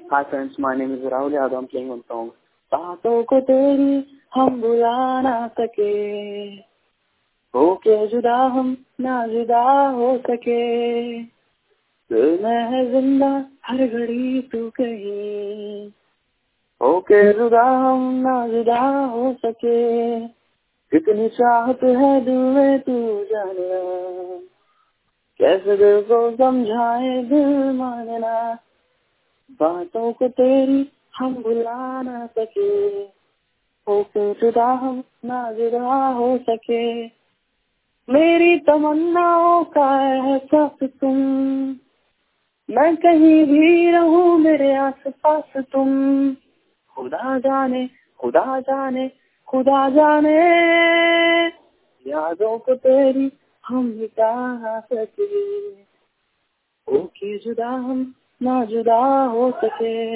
Hi friends, my name is Rahul Yadav. I'm playing one song. बातों को तेरी हम भुला ना सके, होके जुदा हम ना जुदा हो सके, दिल में है जिंदा हर घड़ी तू कहीं, होके जुदा हम ना जुदा हो सके, कितनी चाहत है दिल में तू जाने, कैसे दिल को समझाए दिल मानना, बातों को तेरी हम भुला ना सके, होके जुदा हम ना जुदा हो सके, मेरी तमन्नाओं का एहसास तुम, मैं कहीं भी रहूं मेरे आस पास तुम, खुदा जाने खुदा जाने खुदा जाने, यादों को तेरी हम मिटा ना सके, होके जुदा हम ना जुदा हो सके।